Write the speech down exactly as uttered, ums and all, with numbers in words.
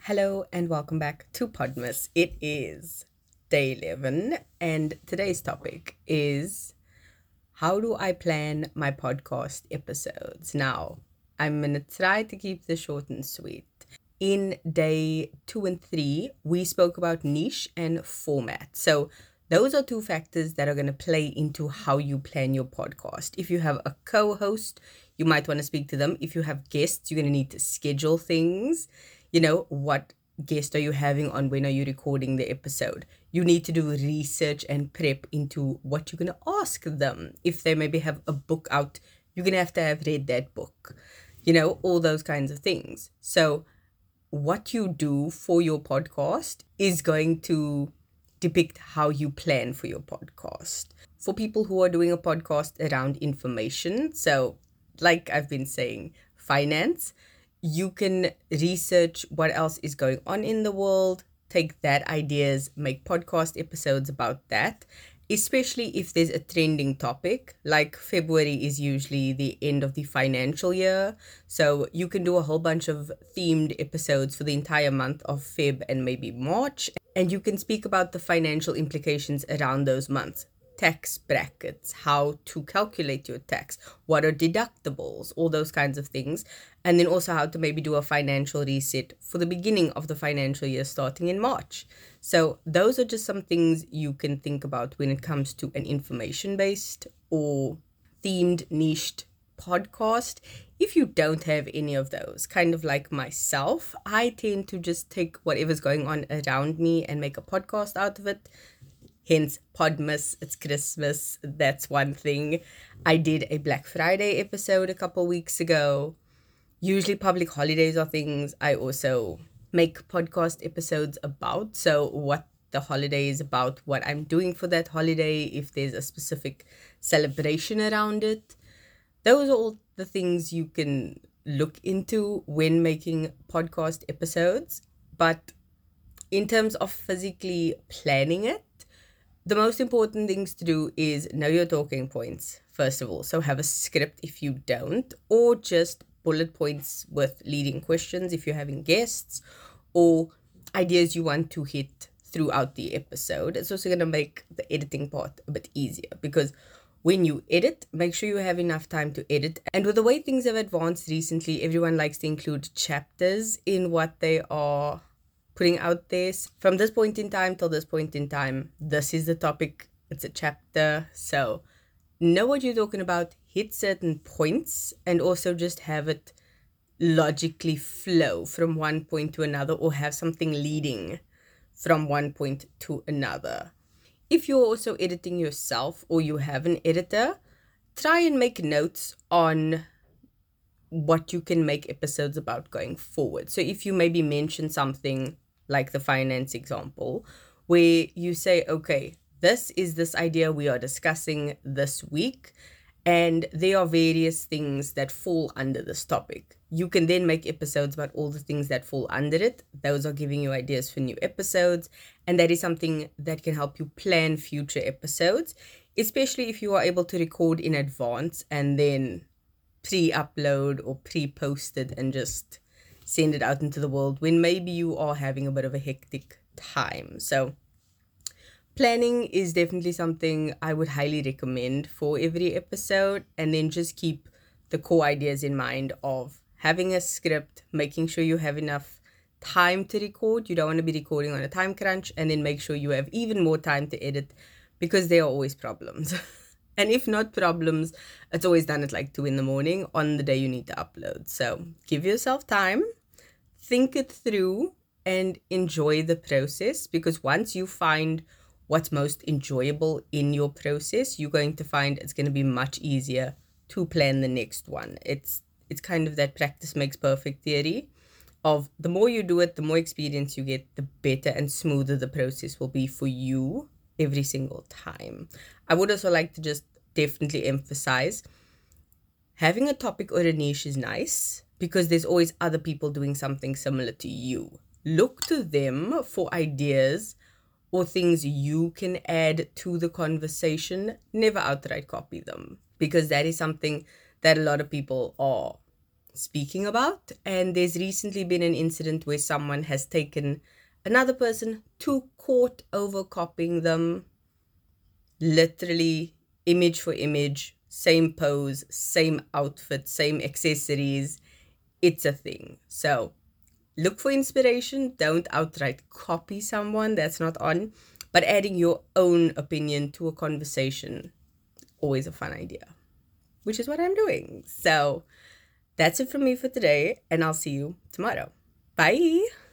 Hello and welcome back to Podmas. It is day eleven, and today's topic is how do I plan my podcast episodes? Now, I'm going to try to keep this short and sweet. In day two and three, we spoke about niche and format. So, those are two factors that are going to play into how you plan your podcast. If you have a co host, you might want to speak to them. If you have guests, you're going to need to schedule things. You know, what guest are you having on? When are you recording the episode? You need to do research and prep into what you're going to ask them. If they maybe have a book out, you're going to have to have read that book. You know, all those kinds of things. So, what you do for your podcast is going to depict how you plan for your podcast. For people who are doing a podcast around information, so like I've been saying, finance, you can research what else is going on in the world, take that ideas, make podcast episodes about that, especially if there's a trending topic. Like February is usually the end of the financial year, so you can do a whole bunch of themed episodes for the entire month of Feb and maybe March, and you can speak about the financial implications around those months. Tax brackets, how to calculate your tax, what are deductibles, all those kinds of things. And then also how to maybe do a financial reset for the beginning of the financial year starting in March. So those are just some things you can think about when it comes to an information-based or themed niched podcast. If you don't have any of those, kind of like myself, I tend to just take whatever's going on around me and make a podcast out of it. Hence, Podmas, it's Christmas, that's one thing. I did a Black Friday episode a couple weeks ago. Usually public holidays are things I also make podcast episodes about. So what the holiday is about, what I'm doing for that holiday, if there's a specific celebration around it. Those are all the things you can look into when making podcast episodes. But in terms of physically planning it, the most important things to do is know your talking points, first of all. So have a script if you don't, or just bullet points with leading questions if you're having guests, or ideas you want to hit throughout the episode. It's also going to make the editing part a bit easier, because when you edit, make sure you have enough time to edit. And with the way things have advanced recently, everyone likes to include chapters in what they are putting out there. From this point in time till this point in time, this is the topic, it's a chapter. So know what you're talking about, hit certain points, and also just have it logically flow from one point to another, or have something leading from one point to another. If you're also editing yourself or you have an editor, try and make notes on what you can make episodes about going forward. So if you maybe mention something like the finance example, where you say, okay, this is this idea we are discussing this week, and there are various things that fall under this topic. You can then make episodes about all the things that fall under it. Those are giving you ideas for new episodes, and that is something that can help you plan future episodes, especially if you are able to record in advance and then pre-upload or pre-post it and just send it out into the world when maybe you are having a bit of a hectic time. So planning is definitely something I would highly recommend for every episode, and then just keep the core ideas in mind of having a script, making sure you have enough time to record. You don't want to be recording on a time crunch, and then make sure you have even more time to edit, because there are always problems. And if not problems, it's always done at like two in the morning on the day you need to upload. So give yourself time, think it through, and enjoy the process, because once you find what's most enjoyable in your process, you're going to find it's going to be much easier to plan the next one. It's it's kind of that practice makes perfect theory of the more you do it, the more experience you get, the better and smoother the process will be for you every single time. I would also like to just definitely emphasize, having a topic or a niche is nice, because there's always other people doing something similar to you. Look to them for ideas or things you can add to the conversation. Never outright copy them, because that is something that a lot of people are speaking about. And there's recently been an incident where someone has taken another person to court over copying them, literally image for image, same pose, same outfit, same accessories. It's a thing. So look for inspiration. Don't outright copy someone that's not on, but adding your own opinion to a conversation, always a fun idea, which is what I'm doing. So that's it from me for today, and I'll see you tomorrow. Bye.